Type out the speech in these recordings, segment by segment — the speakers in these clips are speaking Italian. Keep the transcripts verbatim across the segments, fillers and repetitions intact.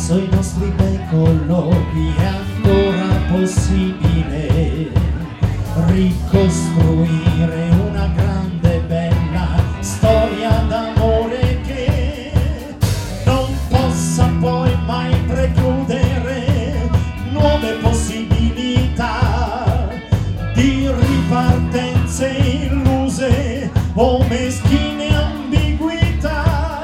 verso i nostri bei colloqui è ancora possibile ricostruire una grande e bella storia d'amore che non possa poi mai precludere nuove possibilità di ripartenze illuse o meschine ambiguità.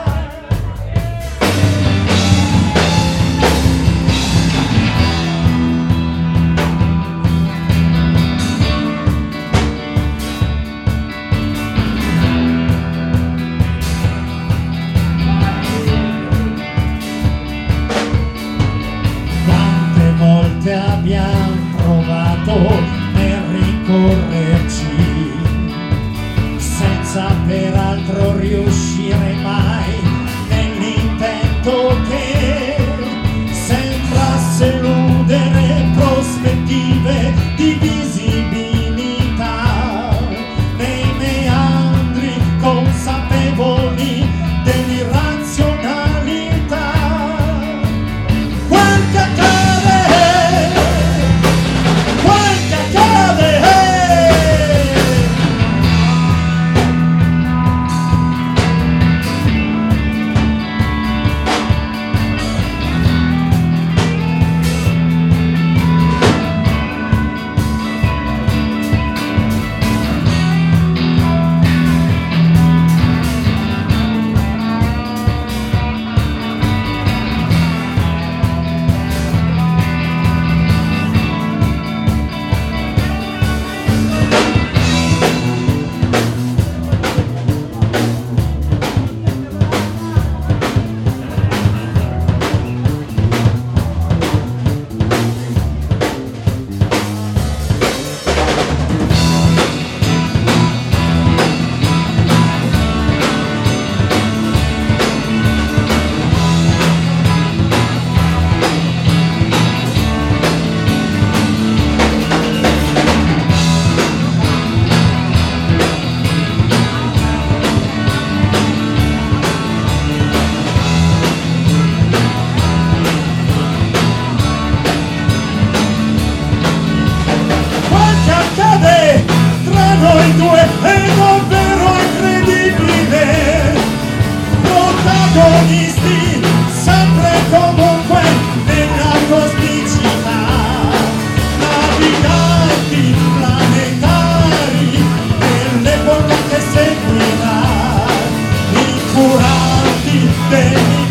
Quante volte abbiamo provato nel ricorrerci senza peraltro riuscire mai nell'intento che sembrasse eludere prospettive di visibilità nei meandri consapevoli dell'irrazionalità. Quel che accade, quel che accade. Tra noi due è davvero incredibile, protagonisti sempre e comunque nella cosmicità, naviganti planetari nell'epoca che seguirà, incuranti degli